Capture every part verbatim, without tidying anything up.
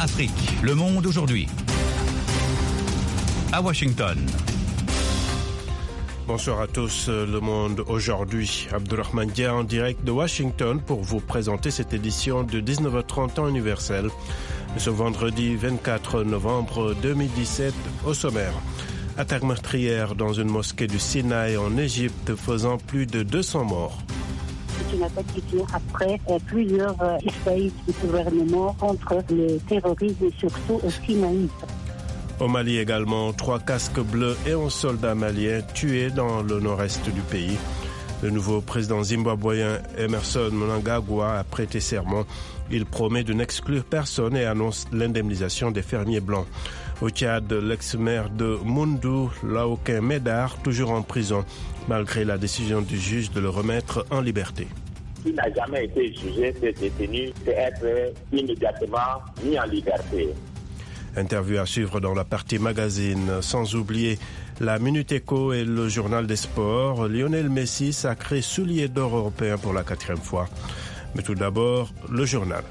Afrique, le monde aujourd'hui. À Washington. Bonsoir à tous, Le Monde aujourd'hui. Abdurrahman Dia en direct de Washington pour vous présenter cette édition de dix-neuf heures trente temps universel. Ce vendredi vingt-quatre novembre deux mille dix-sept, au sommaire. Attaque meurtrière dans une mosquée du Sinaï en Égypte faisant plus de deux cents morts. C'est une attaque qui vient après euh, plusieurs euh, essais du gouvernement contre le terrorisme et surtout au Sinaï. Au Mali également, trois casques bleus et un soldat malien tués dans le nord-est du pays. Le nouveau président zimbabwéen Emerson Mnangagwa a prêté serment. Il promet de n'exclure personne et annonce l'indemnisation des fermiers blancs. Au Tchad, l'ex-maire de Moundou, Laoken Médard, toujours en prison, malgré la décision du juge de le remettre en liberté. Il n'a jamais été jugé, ce détenu peut être immédiatement mis en liberté. Interview à suivre dans la partie magazine, sans oublier la Minute Éco et le journal des sports. Lionel Messi sacré soulier d'or européen pour la quatrième fois. Mais tout d'abord, le journal.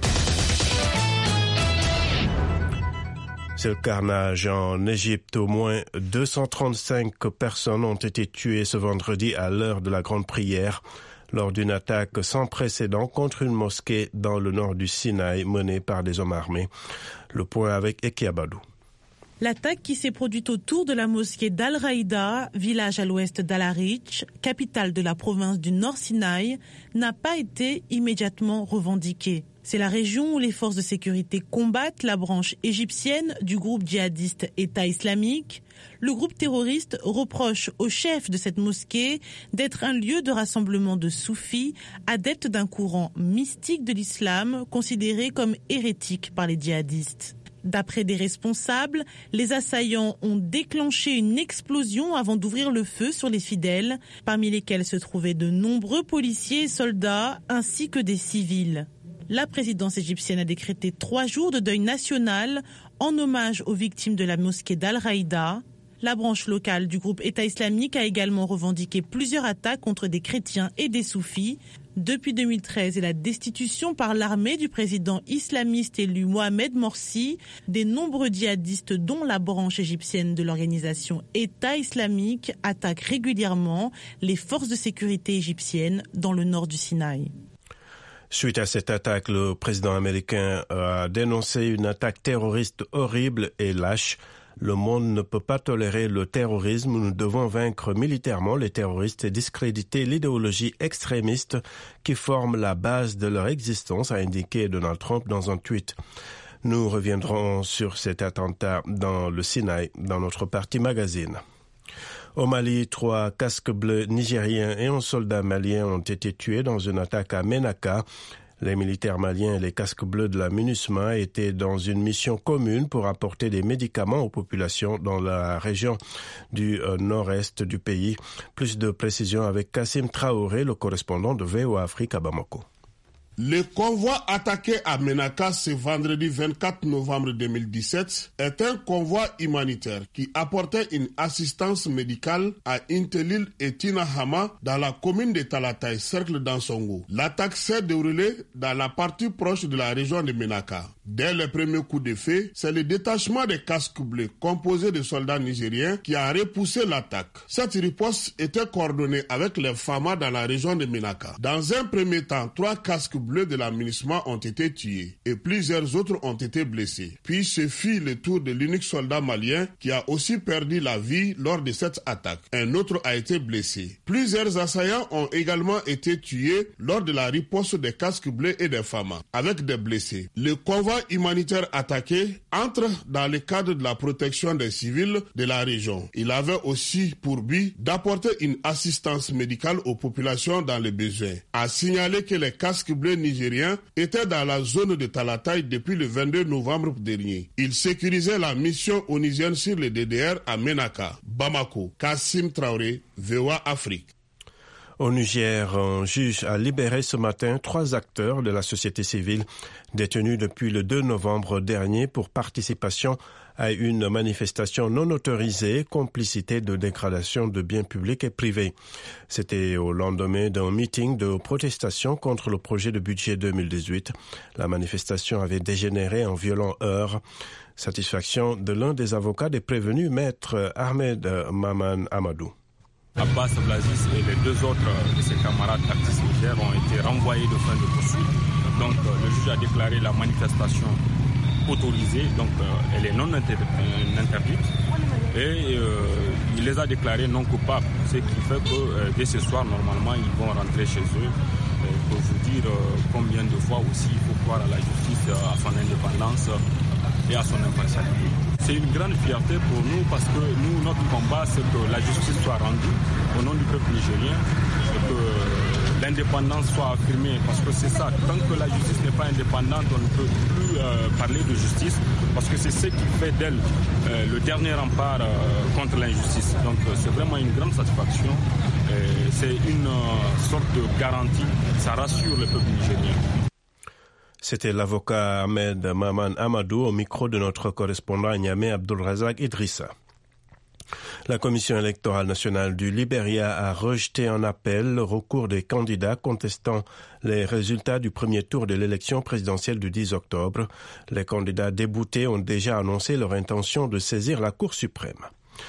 C'est le carnage en Égypte. Au moins deux cent trente-cinq personnes ont été tuées ce vendredi à l'heure de la grande prière lors d'une attaque sans précédent contre une mosquée dans le nord du Sinaï menée par des hommes armés. Le point avec Eki Abadou. L'attaque qui s'est produite autour de la mosquée d'Al-Raïda, village à l'ouest d'Al-Arish, capitale de la province du Nord Sinaï, n'a pas été immédiatement revendiquée. C'est la région où les forces de sécurité combattent la branche égyptienne du groupe djihadiste État islamique. Le groupe terroriste reproche au chef de cette mosquée d'être un lieu de rassemblement de soufis, adeptes d'un courant mystique de l'islam considéré comme hérétique par les djihadistes. D'après des responsables, les assaillants ont déclenché une explosion avant d'ouvrir le feu sur les fidèles, parmi lesquels se trouvaient de nombreux policiers et soldats ainsi que des civils. La présidence égyptienne a décrété trois jours de deuil national en hommage aux victimes de la mosquée d'Al-Raïda. La branche locale du groupe État islamique a également revendiqué plusieurs attaques contre des chrétiens et des soufis. Depuis deux mille treize et la destitution par l'armée du président islamiste élu Mohamed Morsi, des nombreux djihadistes dont la branche égyptienne de l'organisation État islamique attaquent régulièrement les forces de sécurité égyptiennes dans le nord du Sinaï. Suite à cette attaque, le président américain a dénoncé une attaque terroriste horrible et lâche. Le monde ne peut pas tolérer le terrorisme. Nous devons vaincre militairement les terroristes et discréditer l'idéologie extrémiste qui forme la base de leur existence, a indiqué Donald Trump dans un tweet. Nous reviendrons sur cet attentat dans le Sinaï, dans notre partie magazine. Au Mali, trois casques bleus nigériens et un soldat malien ont été tués dans une attaque à Ménaka. Les militaires maliens et les casques bleus de la MINUSMA étaient dans une mission commune pour apporter des médicaments aux populations dans la région du euh, nord-est du pays. Plus de précisions avec Kassim Traoré, le correspondant de V O A Afrique à Bamako. Le convoi attaqué à Ménaka ce vendredi vingt-quatre novembre deux mille dix-sept est un convoi humanitaire qui apportait une assistance médicale à Intelil et Tinahama dans la commune de Talatay, cercle d'Ansongo. L'attaque s'est déroulée dans la partie proche de la région de Ménaka. Dès le premier coup de feu, c'est le détachement des casques bleus composé de soldats nigériens qui a repoussé l'attaque. Cette riposte était coordonnée avec les F A M A dans la région de Ménaka. Dans un premier temps, trois casques bleus de la MINUSMA ont été tués et plusieurs autres ont été blessés. Puis ce fut le tour de l'unique soldat malien qui a aussi perdu la vie lors de cette attaque. Un autre a été blessé. Plusieurs assaillants ont également été tués lors de la riposte des casques bleus et des F A M A avec des blessés. Le convoi humanitaire attaqué entre dans le cadre de la protection des civils de la région. Il avait aussi pour but d'apporter une assistance médicale aux populations dans les besoins. A signaler que les casques bleus nigériens étaient dans la zone de Talatay depuis le vingt-deux novembre dernier. Ils sécurisaient la mission onusienne sur le D D R à Ménaka. Bamako, Kassim Traoré, V O A Afrique. Au Niger, un juge a libéré ce matin trois acteurs de la société civile détenus depuis le deux novembre dernier pour participation à une manifestation non autorisée, complicité de dégradation de biens publics et privés. C'était au lendemain d'un meeting de protestation contre le projet de budget deux mille dix-huit. La manifestation avait dégénéré en violent heurts. Satisfaction de l'un des avocats des prévenus, maître Ahmed Maman Amadou. Abbas Blazis et les deux autres de ses camarades actifs Niger ont été renvoyés de fin de poursuite. Donc le juge a déclaré la manifestation autorisée, donc euh, elle est non interdite et euh, il les a déclarés non coupables, ce qui fait que euh, dès ce soir normalement ils vont rentrer chez eux. Et pour vous dire euh, combien de fois aussi il faut croire à la justice, euh, à son indépendance euh, et à son impartialité. C'est une grande fierté pour nous parce que nous, notre combat, c'est que la justice soit rendue au nom du peuple nigérien et que l'indépendance soit affirmée, parce que c'est ça, tant que la justice n'est pas indépendante, on ne peut plus euh, parler de justice, parce que c'est ce qui fait d'elle euh, le dernier rempart euh, contre l'injustice. Donc euh, c'est vraiment une grande satisfaction, et c'est une euh, sorte de garantie, ça rassure le peuple nigérien. C'était l'avocat Ahmed Maman Amadou au micro de notre correspondant à Niamey, Abdulrazak Idrissa. La Commission électorale nationale du Libéria a rejeté en appel le recours des candidats contestant les résultats du premier tour de l'élection présidentielle du dix octobre. Les candidats déboutés ont déjà annoncé leur intention de saisir la Cour suprême.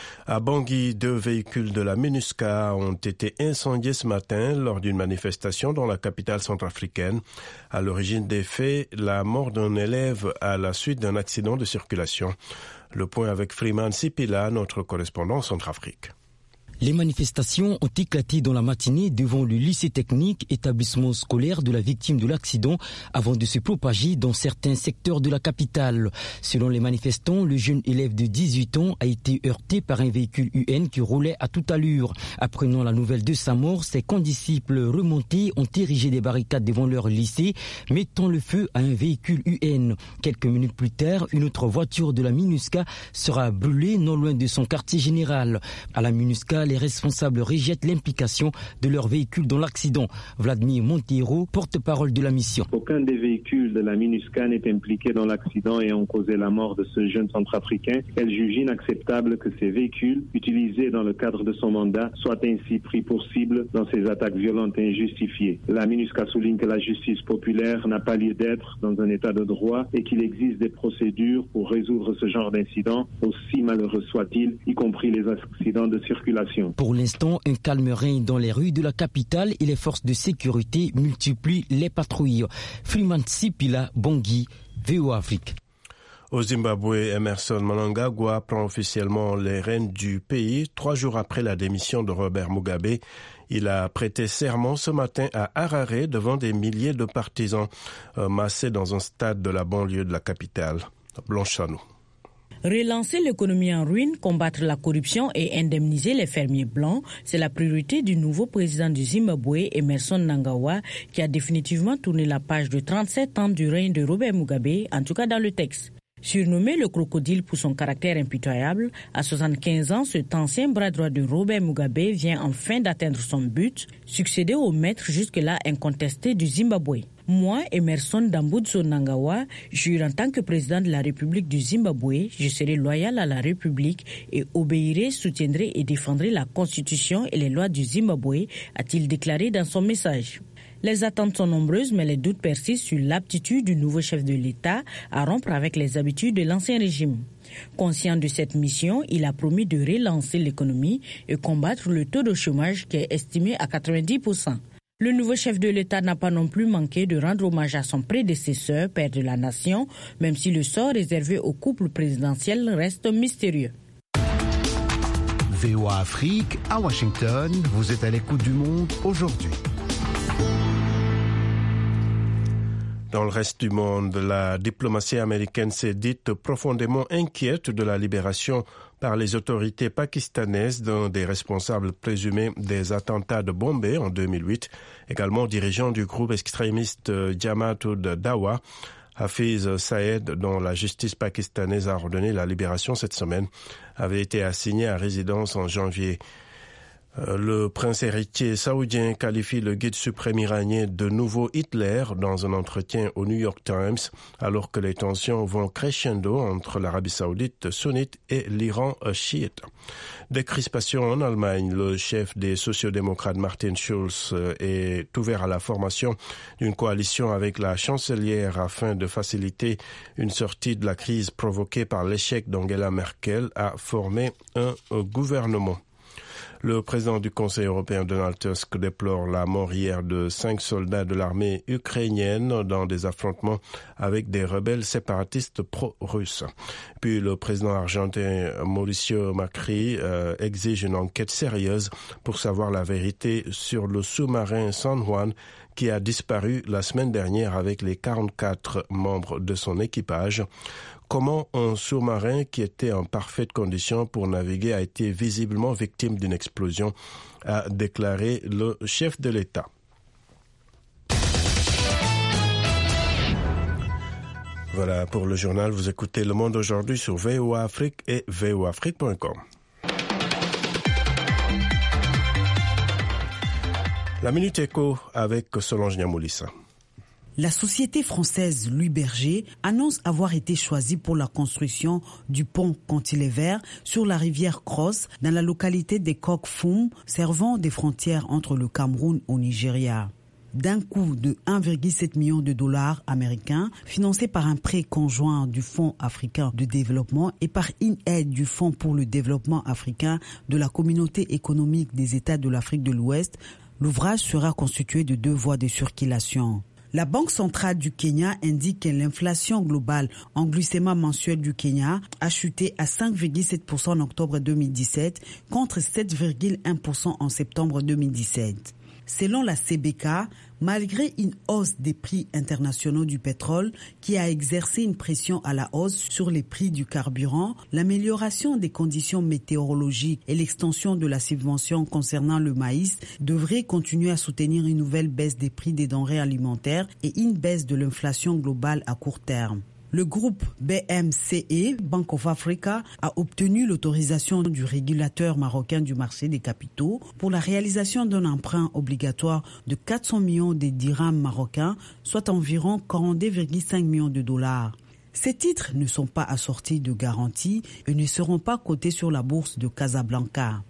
À Bangui, deux véhicules de la MINUSCA ont été incendiés ce matin lors d'une manifestation dans la capitale centrafricaine. À l'origine des faits, la mort d'un élève à la suite d'un accident de circulation. Le point avec Freeman Sipila, notre correspondant en Centrafrique. Les manifestations ont éclaté dans la matinée devant le lycée technique, établissement scolaire de la victime de l'accident, avant de se propager dans certains secteurs de la capitale. Selon les manifestants, le jeune élève de dix-huit ans a été heurté par un véhicule U N qui roulait à toute allure. Apprenant la nouvelle de sa mort, ses condisciples remontés ont érigé des barricades devant leur lycée, mettant le feu à un véhicule U N. Quelques minutes plus tard, une autre voiture de la MINUSCA sera brûlée non loin de son quartier général. À la MINUSCA, les responsables rejettent l'implication de leur véhicule dans l'accident. Vladimir Monteiro, porte-parole de la mission. Aucun des véhicules de la MINUSCA n'est impliqué dans l'accident ayant causé la mort de ce jeune centrafricain. Elle juge inacceptable que ces véhicules, utilisés dans le cadre de son mandat, soient ainsi pris pour cible dans ces attaques violentes et injustifiées. La MINUSCA souligne que la justice populaire n'a pas lieu d'être dans un état de droit et qu'il existe des procédures pour résoudre ce genre d'incidents, aussi malheureux soit-il, y compris les accidents de circulation. Pour l'instant, un calme règne dans les rues de la capitale et les forces de sécurité multiplient les patrouilles. Freeman Sipila, Bangui, V O A Afrique. Au Zimbabwe, Emerson Mnangagwa prend officiellement les rênes du pays trois jours après la démission de Robert Mugabe. Il a prêté serment ce matin à Harare devant des milliers de partisans euh, massés dans un stade de la banlieue de la capitale. Blanche Sanou. Relancer l'économie en ruine, combattre la corruption et indemniser les fermiers blancs, c'est la priorité du nouveau président du Zimbabwe, Emerson Mnangagwa, qui a définitivement tourné la page de trente-sept ans du règne de Robert Mugabe, en tout cas dans le texte. Surnommé le crocodile pour son caractère impitoyable, à soixante-quinze ans, cet ancien bras droit de Robert Mugabe vient enfin d'atteindre son but, succéder au maître jusque-là incontesté du Zimbabwe. Moi, Emerson Dambudzo Mnangagwa, jure en tant que président de la République du Zimbabwe, je serai loyal à la République et obéirai, soutiendrai et défendrai la Constitution et les lois du Zimbabwe, a-t-il déclaré dans son message. Les attentes sont nombreuses, mais les doutes persistent sur l'aptitude du nouveau chef de l'État à rompre avec les habitudes de l'ancien régime. Conscient de cette mission, il a promis de relancer l'économie et combattre le taux de chômage qui est estimé à quatre-vingt-dix pour cent. Le nouveau chef de l'État n'a pas non plus manqué de rendre hommage à son prédécesseur, père de la nation, même si le sort réservé au couple présidentiel reste mystérieux. V O A Afrique, à Washington, vous êtes à l'écoute du monde aujourd'hui. Dans le reste du monde, la diplomatie américaine s'est dite profondément inquiète de la libération par les autorités pakistanaises d'un des responsables présumés des attentats de Bombay en deux mille huit, également dirigeant du groupe extrémiste Jamaat-ud-Dawa, Hafiz Saeed, dont la justice pakistanaise a ordonné la libération cette semaine, avait été assigné à résidence en janvier Le prince héritier saoudien qualifie le guide suprême iranien de nouveau Hitler dans un entretien au New York Times, alors que les tensions vont crescendo entre l'Arabie saoudite sunnite et l'Iran chiite. Des crispations en Allemagne, le chef des sociodémocrates Martin Schulz est ouvert à la formation d'une coalition avec la chancelière afin de faciliter une sortie de la crise provoquée par l'échec d'Angela Merkel à former un gouvernement. Le président du Conseil européen Donald Tusk déplore la mort hier de cinq soldats de l'armée ukrainienne dans des affrontements avec des rebelles séparatistes pro-russes. Puis le président argentin Mauricio Macri euh, exige une enquête sérieuse pour savoir la vérité sur le sous-marin San Juan qui a disparu la semaine dernière avec les quarante-quatre membres de son équipage. Comment un sous-marin qui était en parfaite condition pour naviguer a été visiblement victime d'une explosion, a déclaré le chef de l'État. Voilà pour le journal. Vous écoutez Le Monde aujourd'hui sur V O A Afrique et V O A Afrique point com. La Minute Éco avec Solange Niamoulissa. La société française Louis Berger annonce avoir été choisie pour la construction du pont cantilever sur la rivière Cross dans la localité des Kokfoum, servant des frontières entre le Cameroun et le Nigeria. D'un coût de un virgule sept million de dollars américains, financé par un prêt conjoint du Fonds africain de développement et par une aide du Fonds pour le développement africain de la Communauté économique des États de l'Afrique de l'Ouest, l'ouvrage sera constitué de deux voies de circulation. La Banque centrale du Kenya indique que l'inflation globale en glucémat mensuel du Kenya a chuté à cinq virgule sept pour cent en octobre deux mille dix-sept contre sept virgule un pour cent en septembre deux mille dix-sept. Selon la C B K, malgré une hausse des prix internationaux du pétrole qui a exercé une pression à la hausse sur les prix du carburant, l'amélioration des conditions météorologiques et l'extension de la subvention concernant le maïs devraient continuer à soutenir une nouvelle baisse des prix des denrées alimentaires et une baisse de l'inflation globale à court terme. Le groupe B M C E, Bank of Africa, a obtenu l'autorisation du régulateur marocain du marché des capitaux pour la réalisation d'un emprunt obligatoire de quatre cents millions de dirhams marocains, soit environ quarante-deux virgule cinq millions de dollars. Ces titres ne sont pas assortis de garanties et ne seront pas cotés sur la bourse de Casablanca.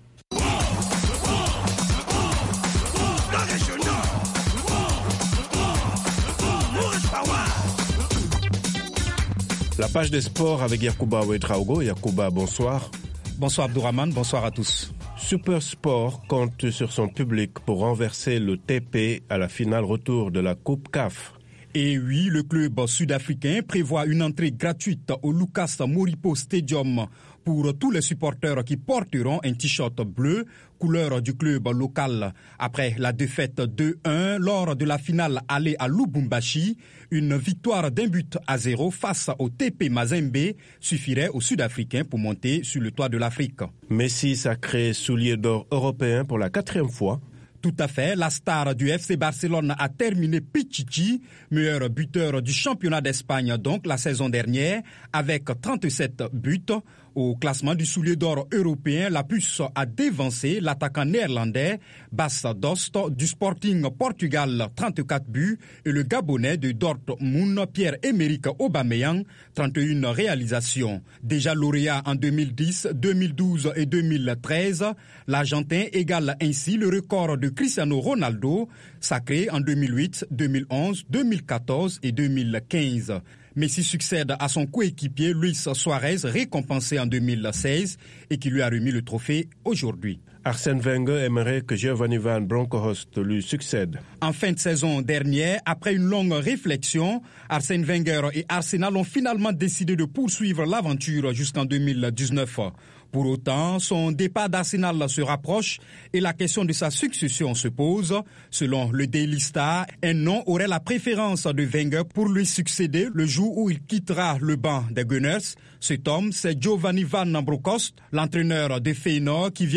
La page des sports avec Yacouba Ouedraogo. Yacouba, bonsoir. Bonsoir Abdourahmane, bonsoir à tous. Super Sport compte sur son public pour renverser le T P à la finale retour de la Coupe C A F. Et oui, le club sud-africain prévoit une entrée gratuite au Lucas Moripo Stadium pour tous les supporters qui porteront un t-shirt bleu, couleur du club local. Après la défaite deux un lors de la finale aller à Lubumbashi, une victoire d'un but à zéro face au T P Mazembe suffirait aux Sud-Africains pour monter sur le toit de l'Afrique. Messi sacré soulier d'or européen pour la quatrième fois. Tout à fait, la star du F C Barcelone a terminé Pichichi, meilleur buteur du championnat d'Espagne donc la saison dernière, avec trente-sept buts. Au classement du soulier d'or européen, la puce a dévancé l'attaquant néerlandais Bas Dost du Sporting Portugal, trente-quatre buts, et le Gabonais de Dortmund, Pierre-Emerick Aubameyang, trente et une réalisations. Déjà lauréat en deux mille dix, deux mille douze et deux mille treize, l'Argentin égale ainsi le record de Cristiano Ronaldo, sacré en deux mille huit, deux mille onze, deux mille quatorze et deux mille quinze. Messi succède à son coéquipier Luis Suarez, récompensé en deux mille seize et qui lui a remis le trophée aujourd'hui. Arsène Wenger aimerait que Giovanni Van Bronckhorst lui succède. En fin de saison dernière, après une longue réflexion, Arsène Wenger et Arsenal ont finalement décidé de poursuivre l'aventure jusqu'en deux mille dix-neuf. Pour autant, son départ d'Arsenal se rapproche et la question de sa succession se pose. Selon le Daily Star, un nom aurait la préférence de Wenger pour lui succéder le jour où il quittera le banc des Gunners. Cet homme, c'est Giovanni Van Bronckhorst, l'entraîneur de Feyenoord qui vient notamment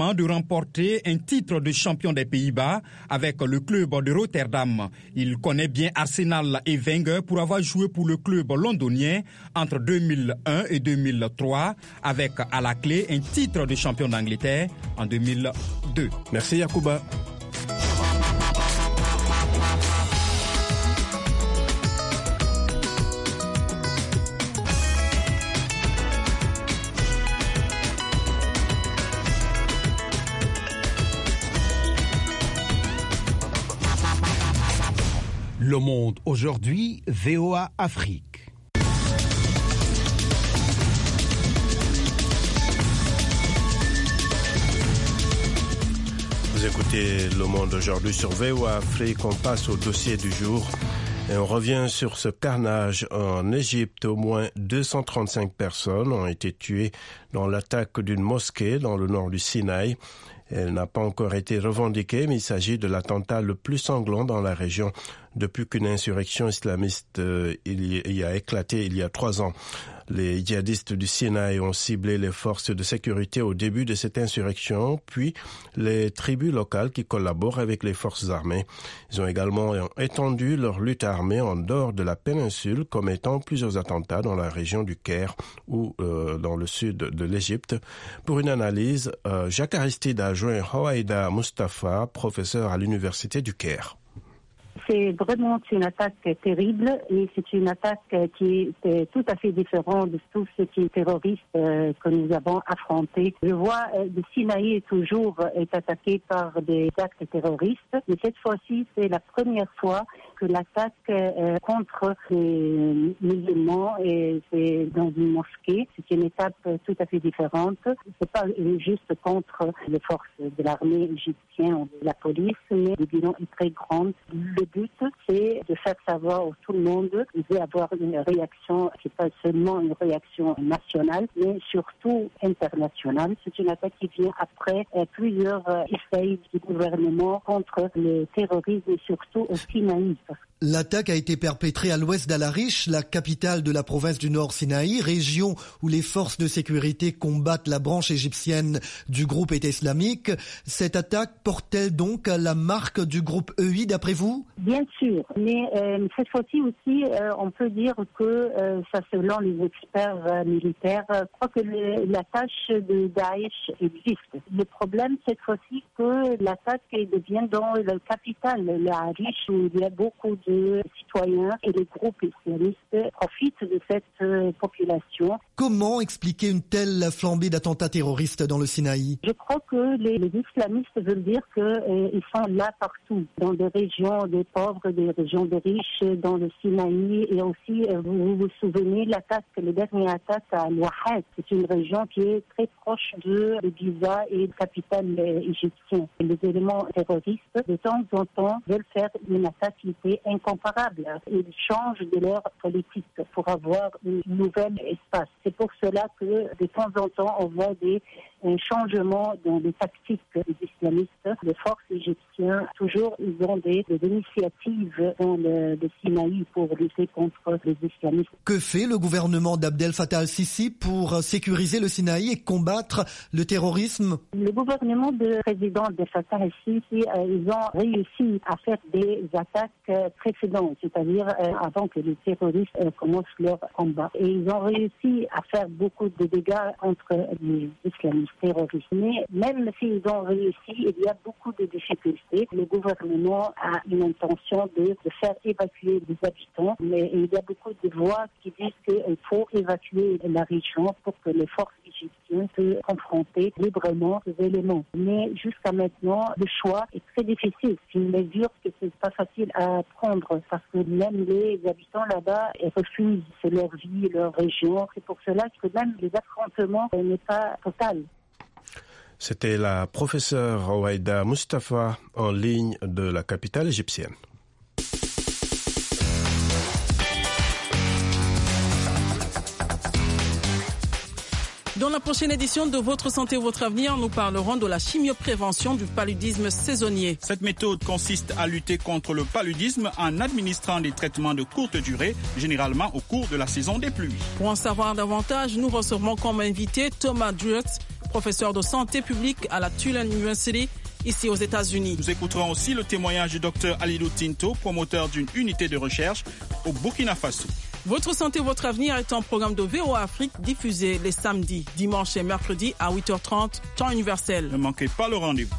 avant de remporter un titre de champion des Pays-Bas avec le club de Rotterdam. Il connaît bien Arsenal et Wenger pour avoir joué pour le club londonien entre deux mille un et deux mille trois avec à la clé un titre de champion d'Angleterre en deux mille deux. Merci Yacouba. Le Monde aujourd'hui, V O A Afrique. Vous écoutez Le Monde aujourd'hui sur V O A Afrique. On passe au dossier du jour et on revient sur ce carnage en Égypte. Au moins deux cent trente-cinq personnes ont été tuées dans l'attaque d'une mosquée dans le nord du Sinaï. Elle n'a pas encore été revendiquée, mais il s'agit de l'attentat le plus sanglant dans la région depuis qu'une insurrection islamiste euh, il y a éclaté il y a trois ans. Les djihadistes du Sinaï ont ciblé les forces de sécurité au début de cette insurrection, puis les tribus locales qui collaborent avec les forces armées. Ils ont également étendu leur lutte armée en dehors de la péninsule, commettant plusieurs attentats dans la région du Caire ou euh, dans le sud de l'Égypte. Pour une analyse, euh, Jacques Aristide a joint Howaïda Mustafa, professeur à l'université du Caire. C'est vraiment une attaque terrible et c'est une attaque qui est tout à fait différente de tout ce qui est terroriste euh, que nous avons affronté. Je vois euh, le Sinaï toujours est attaqué par des actes terroristes, mais cette fois-ci c'est la première fois que l'attaque euh, contre les musulmans et c'est dans une mosquée. C'est une étape tout à fait différente. C'est pas juste contre les forces de l'armée égyptienne ou de la police, mais le bilan est très grand. Le but, c'est de faire savoir à tout le monde qu'il veut avoir une réaction, c'est pas seulement une réaction nationale, mais surtout internationale. C'est une attaque qui vient après euh, plusieurs euh, essais du gouvernement contre le terrorisme et surtout au Sinaï. L'attaque a été perpétrée à l'ouest d'Al-Arish, la capitale de la province du Nord Sinaï, région où les forces de sécurité combattent la branche égyptienne du groupe État islamique. Cette attaque porte-t-elle donc la marque du groupe E I d'après vous? Bien sûr, mais euh, cette fois-ci aussi, euh, on peut dire que, euh, ça selon les experts euh, militaires, euh, je crois que le, la tâche de Daesh existe. Le problème cette fois-ci que l'attaque devient dans la capitale, l'Arish, où il y a beaucoup de de citoyens et les groupes islamistes profitent de cette euh, population. Comment expliquer une telle flambée d'attentats terroristes dans le Sinaï? Je crois que les, les islamistes veulent dire qu'ils euh, sont là partout, dans des régions des pauvres, des régions des riches, dans le Sinaï et aussi, euh, vous, vous vous souvenez, l'attaque, le dernier attaque à Al-Wahad, c'est une région qui est très proche de, de Giza et de la capitale euh, égyptienne. Et les éléments terroristes, de temps en temps, veulent faire une attaque qui est incomparable. Ils changent de leur politique pour avoir un nouvel espace. C'est pour cela que de temps en temps, on voit des un changement dans les tactiques des islamistes. Les forces égyptiennes, toujours, ils ont des, des initiatives dans le, le Sinaï pour lutter contre les islamistes. Que fait le gouvernement d'Abdel Fattah al-Sisi pour sécuriser le Sinaï et combattre le terrorisme? Le gouvernement du président Abdel Fattah al-Sisi, euh, ils ont réussi à faire des attaques euh, précédentes, c'est-à-dire euh, avant que les terroristes euh, commencent leur combat. Et ils ont réussi à faire beaucoup de dégâts contre les islamistes terroristes. Mais même s'ils ont réussi, il y a beaucoup de difficultés. Le gouvernement a une intention de, de faire évacuer les habitants, mais il y a beaucoup de voix qui disent qu'il faut évacuer la région pour que les forces égyptiennes puissent confronter librement ces éléments. Mais jusqu'à maintenant, le choix est très difficile. C'est une mesure que c'est pas facile à prendre parce que même les habitants là-bas refusent leur vie, leur région. C'est pour cela que même les affrontements n'est pas total. C'était la professeure Howaïda Mustafa en ligne de la capitale égyptienne. Dans la prochaine édition de Votre Santé, Votre Avenir, nous parlerons de la chimioprévention du paludisme saisonnier. Cette méthode consiste à lutter contre le paludisme en administrant des traitements de courte durée, généralement au cours de la saison des pluies. Pour en savoir davantage, nous recevons comme invité Thomas Drux, professeur de santé publique à la Tulane University, ici aux États-Unis. Nous écouterons aussi le témoignage du docteur Alidou Tinto, promoteur d'une unité de recherche au Burkina Faso. Votre santé, votre avenir est un programme de V O A Afrique diffusé les samedis, dimanches et mercredis à huit heures trente, temps universel. Ne manquez pas le rendez-vous.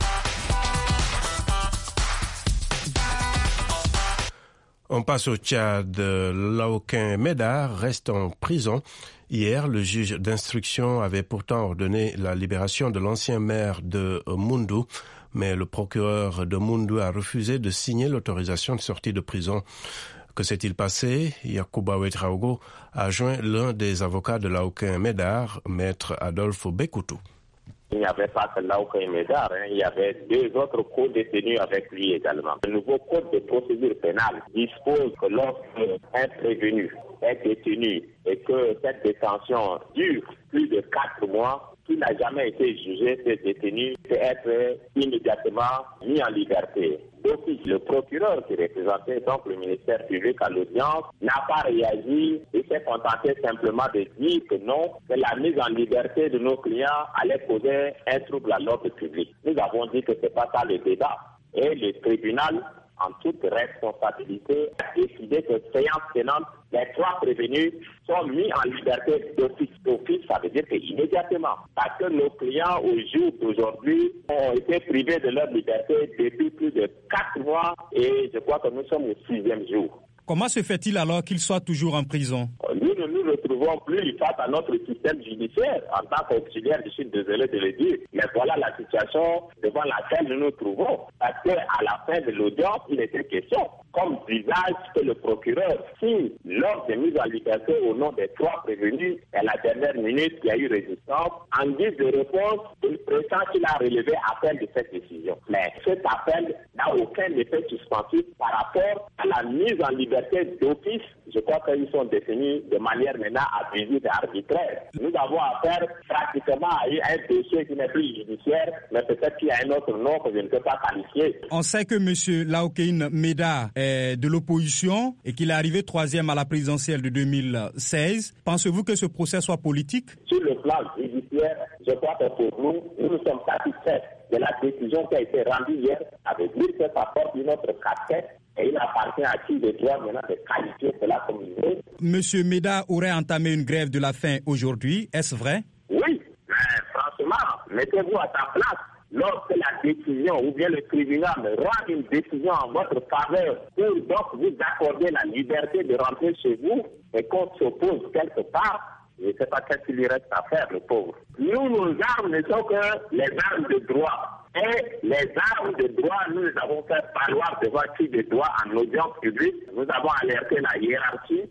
On passe au Tchad. Laokin Médard reste en prison. Hier, le juge d'instruction avait pourtant ordonné la libération de l'ancien maire de Moundou, mais le procureur de Moundou a refusé de signer l'autorisation de sortie de prison. Que s'est-il passé? Yacouba Ouedraogo a joint l'un des avocats de Laokin Médard, maître Adolphe Bekoutou. Il n'y avait pas que Laokin Médard, hein. Il y avait deux autres co-détenus avec lui également. Le nouveau code de procédure pénale dispose que lorsqu'un prévenu est détenu et que cette détention dure plus de quatre mois, qui n'a jamais été jugé, ce détenu peut être immédiatement mis en liberté. D'office, le procureur qui représentait donc le ministère public à l'audience n'a pas réagi et s'est contenté simplement de dire que non, que la mise en liberté de nos clients allait poser un trouble à l'ordre public. Nous avons dit que c'est pas ça le débat. Et le tribunal, en toute responsabilité, a décidé que séance tenante, les trois prévenus sont mis en liberté d'office. D'office, ça veut dire qu'immédiatement, parce que nos clients, au jour d'aujourd'hui, ont été privés de leur liberté depuis plus de quatre mois et je crois que nous sommes au sixième jour. Comment se fait-il alors qu'ils soient toujours en prison? Nous ne nous retrouvons plus face à notre système judiciaire. En tant qu'auxiliaire, je suis désolé de le dire, mais voilà la situation devant laquelle nous nous trouvons. Parce qu'à la fin de l'audience, il était question, comme visage que le procureur signe lors de mise en liberté au nom des trois prévenus, et à la dernière minute, il y a eu résistance. En guise de réponse, il prétend qu'il a relevé appel de cette décision. Mais cet appel n'a aucun effet suspensif par rapport à la mise en liberté d'office. Je crois qu'ils sont détenus de manière maintenant abusive et arbitraire. Nous avons affaire pratiquement à un dossier qui n'est plus judiciaire, mais peut-être qu'il y a un autre nom que je ne peux pas qualifier. On sait que M. Laokin Médard est de l'opposition et qu'il est arrivé troisième à la présidentielle de deux mille seize. Pensez-vous que ce procès soit politique? Sur le plan judiciaire, je crois que pour nous, nous nous sommes satisfaits de la décision qui a été rendue hier avec lui que ça porte une autre casquette. Et il appartient à qui de droit maintenant de qualifier cela comme une vraie. Monsieur Médard aurait entamé une grève de la faim aujourd'hui, est-ce vrai? Oui, mais franchement, mettez-vous à ta place. Lorsque la décision ou bien le tribunal rend une décision en votre faveur pour donc vous accorder la liberté de rentrer chez vous et qu'on s'oppose quelque part, je ne sais pas qu'est-ce qu'il lui reste à faire, le pauvre. Nous, nos armes ne sont que les armes de droit. Et les armes de droit, nous les avons fait valoir devant qui de droit en audience publique. Nous avons alerté la hiérarchie.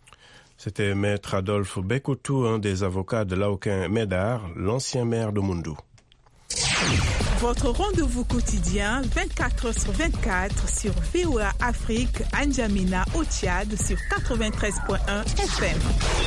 C'était maître Adolphe Bekoutou, un des avocats de Laokin Médard, l'ancien maire de Moundou. Votre rendez-vous quotidien, vingt-quatre heures sur vingt-quatre, sur V O A Afrique, à N'Djamena, au Tchad, sur quatre-vingt-treize point un F M.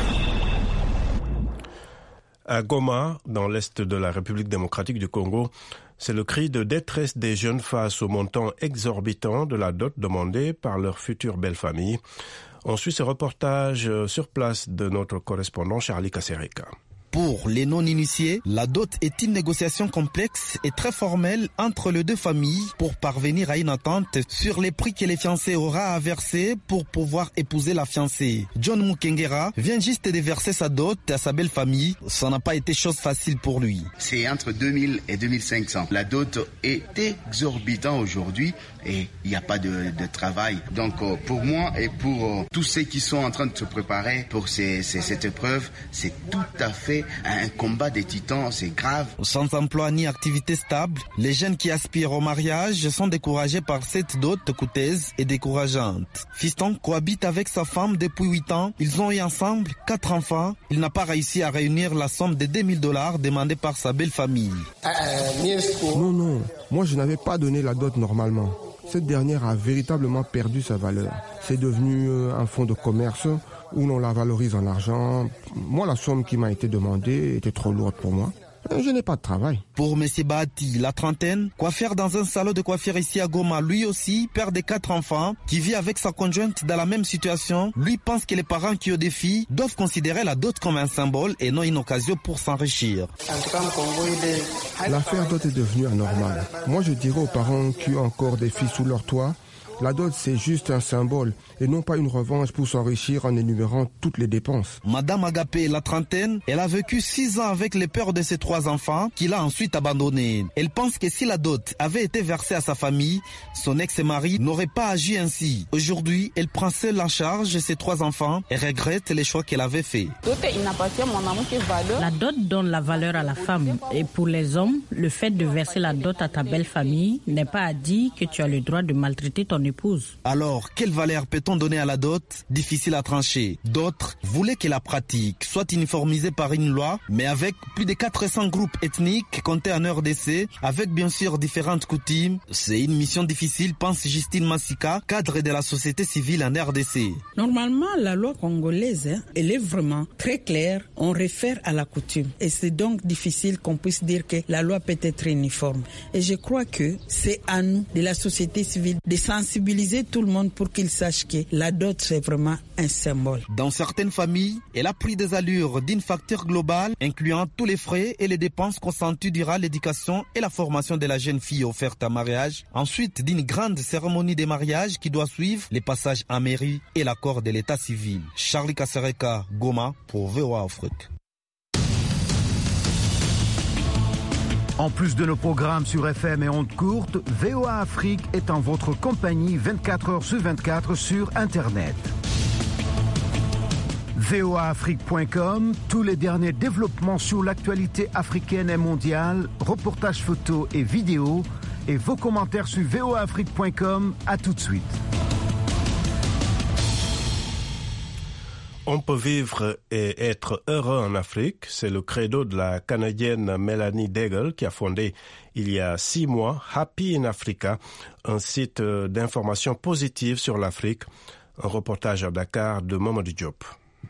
À Goma, dans l'est de la République démocratique du Congo, c'est le cri de détresse des jeunes face au montant exorbitant de la dot demandée par leur future belle-famille. On suit ce reportage sur place de notre correspondant Charlie Kasereka. Pour les non-initiés, la dot est une négociation complexe et très formelle entre les deux familles pour parvenir à une entente sur les prix que les fiancés auront à verser pour pouvoir épouser la fiancée. John Mukengera vient juste de verser sa dot à sa belle famille. Ça n'a pas été chose facile pour lui. C'est entre deux mille et deux mille cinq cents. La dot est exorbitante aujourd'hui et il n'y a pas de, de travail. Donc pour moi et pour tous ceux qui sont en train de se préparer pour ces, ces, cette épreuve, c'est tout à fait un combat des titans, c'est grave. Sans emploi ni activité stable, les jeunes qui aspirent au mariage sont découragés par cette dot coûteuse et décourageante. Fiston cohabite avec sa femme depuis huit ans. Ils ont eu ensemble quatre enfants. Il n'a pas réussi à réunir la somme de deux mille dollars demandée par sa belle famille. Non, non, moi je n'avais pas donné la dot normalement. Cette dernière a véritablement perdu sa valeur. C'est devenu un fonds de commerce où l'on la valorise en argent. Moi, la somme qui m'a été demandée était trop lourde pour moi. Je n'ai pas de travail. Pour M. Bahati, la trentaine, coiffeur dans un salon de coiffure ici à Goma, lui aussi, père de quatre enfants, qui vit avec sa conjointe dans la même situation, lui pense que les parents qui ont des filles doivent considérer la dot comme un symbole et non une occasion pour s'enrichir. L'affaire dot est devenue anormale. Moi, je dirais aux parents qui ont encore des filles sous leur toit, la dot, c'est juste un symbole et non pas une revanche pour s'enrichir en énumérant toutes les dépenses. Madame Agapé, la trentaine, elle a vécu six ans avec les pères de ses trois enfants qu'il a ensuite abandonnés. Elle pense que si la dot avait été versée à sa famille, son ex-mari n'aurait pas agi ainsi. Aujourd'hui, elle prend seule en charge ses trois enfants et regrette les choix qu'elle avait faits. La dot donne la valeur à la femme. Et pour les hommes, le fait de verser la dot à ta belle famille n'est pas à dire que tu as le droit de maltraiter ton épouse. Alors, quelle valeur peut-on donner à la dot? Difficile à trancher. D'autres voulaient que la pratique soit uniformisée par une loi, mais avec plus de quatre cents groupes ethniques comptés en R D C, avec bien sûr différentes coutumes. C'est une mission difficile, pense Justine Massika, cadre de la société civile en R D C. Normalement, la loi congolaise, elle est vraiment très claire. On réfère à la coutume. Et c'est donc difficile qu'on puisse dire que la loi peut être uniforme. Et je crois que c'est à nous, de la société civile, de sensibiliser tout le monde pour qu'il sache que la dot, c'est vraiment un symbole. Dans certaines familles, elle a pris des allures d'une facture globale, incluant tous les frais et les dépenses consenties durant l'éducation et la formation de la jeune fille offerte à mariage. Ensuite, d'une grande cérémonie de mariage qui doit suivre les passages en mairie et l'accord de l'état civil. Charlie Kassereka, Goma, pour V O A Afrique. En plus de nos programmes sur F M et ondes courtes, V O A Afrique est en votre compagnie vingt-quatre heures sur vingt-quatre sur Internet. V O A Afrique point com, tous les derniers développements sur l'actualité africaine et mondiale, reportages photos et vidéos, et vos commentaires sur V O A Afrique point com. À tout de suite. On peut vivre et être heureux en Afrique. C'est le credo de la Canadienne Mélanie Daigle qui a fondé il y a six mois Happy in Africa, un site d'information positive sur l'Afrique. Un reportage à Dakar de Mamadou Diop.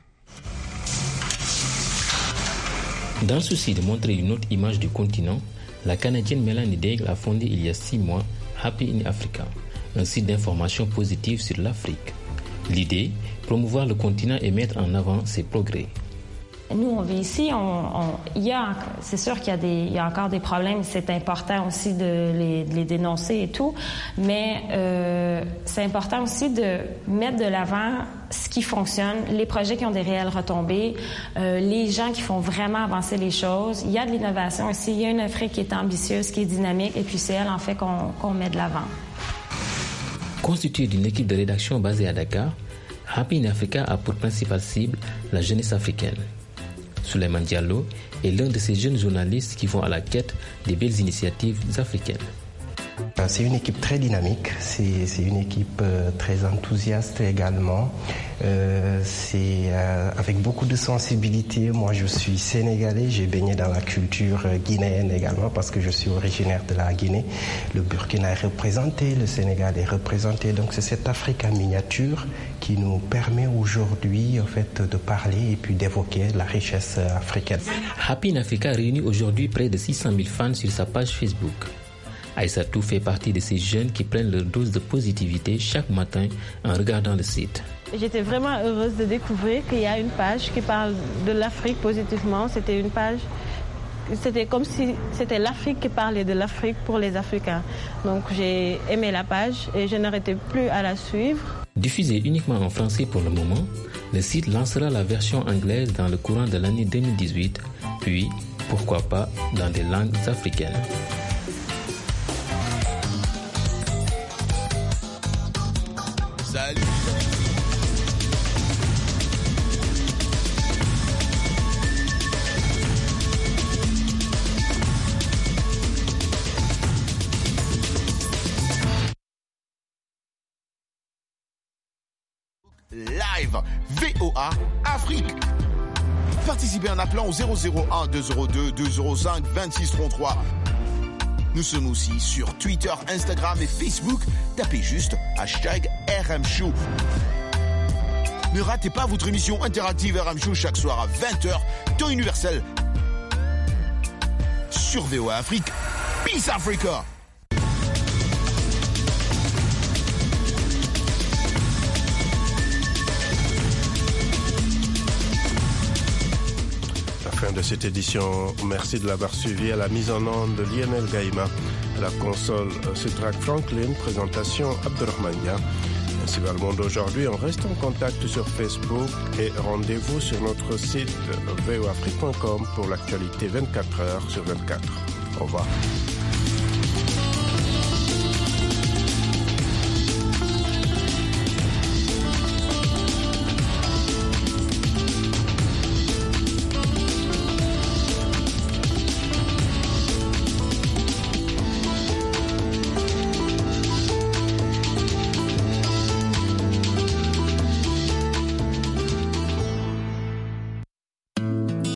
Dans le souci de montrer une autre image du continent, la Canadienne Mélanie Daigle a fondé il y a six mois Happy in Africa, un site d'information positive sur l'Afrique. L'idée, promouvoir le continent et mettre en avant ses progrès. Nous, on vit ici, on, on, il y a, c'est sûr qu'il y a, des, il y a encore des problèmes, c'est important aussi de les, de les dénoncer et tout, mais euh, c'est important aussi de mettre de l'avant ce qui fonctionne, les projets qui ont des réelles retombées, euh, les gens qui font vraiment avancer les choses. Il y a de l'innovation ici, il y a une Afrique qui est ambitieuse, qui est dynamique, et puis c'est elle, en fait, qu'on, qu'on met de l'avant. Constitué d'une équipe de rédaction basée à Dakar, Happy in Africa a pour principale cible la jeunesse africaine. Souleymane Diallo est l'un de ces jeunes journalistes qui vont à la quête des belles initiatives africaines. C'est une équipe très dynamique, c'est, c'est une équipe euh, très enthousiaste également. Euh, c'est euh, avec beaucoup de sensibilité. Moi, je suis sénégalais, j'ai baigné dans la culture euh, guinéenne également parce que je suis originaire de la Guinée. Le Burkina est représenté, le Sénégal est représenté. Donc, c'est cette Afrique en miniature qui nous permet aujourd'hui, en fait, de parler et puis d'évoquer la richesse africaine. Happy in Africa réunit aujourd'hui près de six cent mille fans sur sa page Facebook. Aïssatou fait partie de ces jeunes qui prennent leur dose de positivité chaque matin en regardant le site. J'étais vraiment heureuse de découvrir qu'il y a une page qui parle de l'Afrique positivement. C'était une page, c'était comme si c'était l'Afrique qui parlait de l'Afrique pour les Africains. Donc j'ai aimé la page et je n'arrêtais plus à la suivre. Diffusé uniquement en français pour le moment, le site lancera la version anglaise dans le courant de l'année deux mille dix-huit, puis, pourquoi pas, dans des langues africaines. Salut. Live V O A Afrique. Participez en appelant au zéro zéro un deux zéro deux deux zéro cinq vingt-six trente-trois. Nous sommes aussi sur Twitter, Instagram et Facebook. Tapez juste hashtag R M Show. Ne ratez pas votre émission interactive R M Show chaque soir à vingt heures, temps universel. sur V O A Afrique. Peace Africa! Fin de cette édition, merci de l'avoir suivi. À la mise en onde de Lionel Gaïma, à la console Sidrak Franklin, présentation Abdurrahmania. Ainsi va le monde aujourd'hui. On reste en contact sur Facebook et rendez-vous sur notre site v o afrique point com pour l'actualité vingt-quatre heures sur vingt-quatre. Au revoir.